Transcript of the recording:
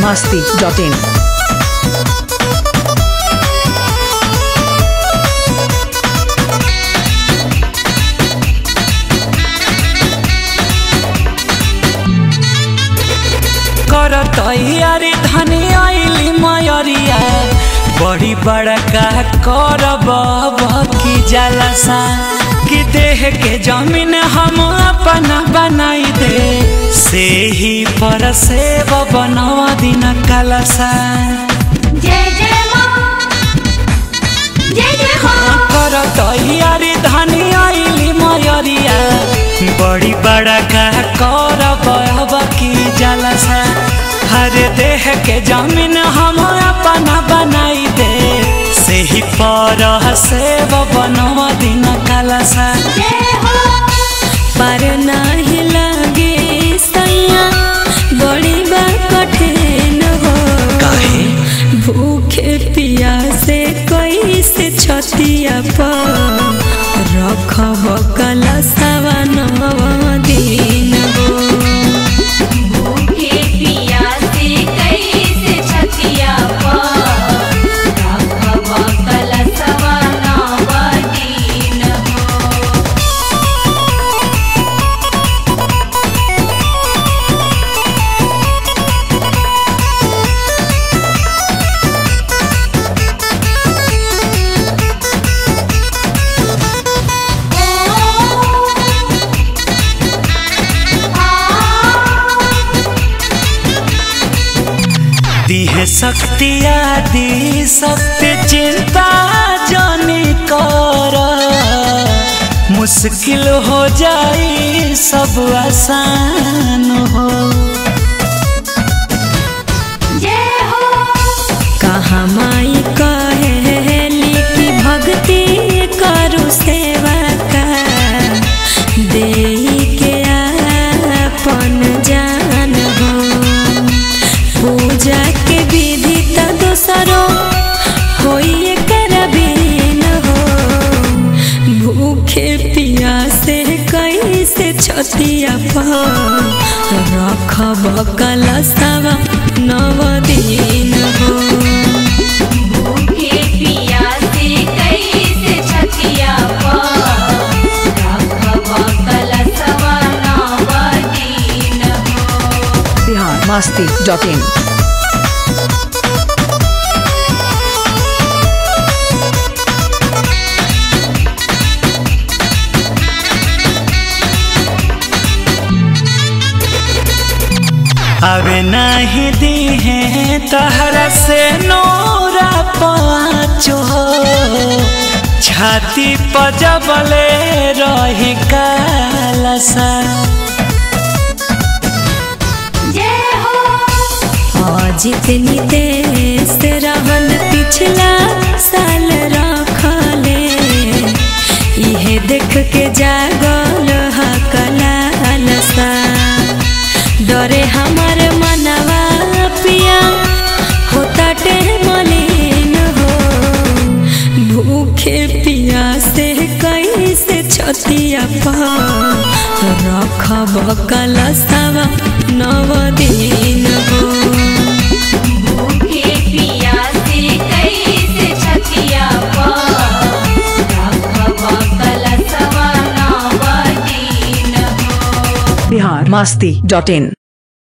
biharmasti.in कर तैयारी धनी आइली मयरिया बड़ी बड़का करब की जलसा कि देह के जमीन हम अपन बनाई दे से ही पर से बनवा दिन कलसा। जय जय माँ, जय जय माँ। कर तैयारी धनी आइली मयरिया बड़ी बड़का करब की जलसा हर देह के जमीन हम अपन बनाई दे से ही पर से बनवा दिन कलसा। पर नाही लागे सैया बड़ी बा कठिन हो काहे भूखे पियासे कैसे छतिया पर रखब कलशवा नव दिन हो। भूखे पियासे कैसे छतिया पर रखब कलशवा नव दिन हो। दिहे शक्ति आदि शक्ति चिंता जानी कर मुश्किल हो जाई सब आसान हो। जय हो कहाँ माई कहेली कि भक्ति करू सेवा का देई के अपन जान हो। पूजा के विधि त दोसरो होइए करबीन हो भूखे पियासे कैसे छतिया पर रखब कलशवा नव दिन हो। भूखे पियासे कैसे छतिया पर रखब कलशवा नव दिन हो। biharmasti.in अब नहीं दी है तहरा से नोरा पाँचो छाती पजबले रही कलसा। जितनी देश रहन पिछला साल रखले इहे देख के जागल हकलालसा। डरे हमार मनवा पिया होता टे मलिन हो भूखे पिया से कैसे छतिया पर रखब कलशवा नव दिन हो। biharmasti.in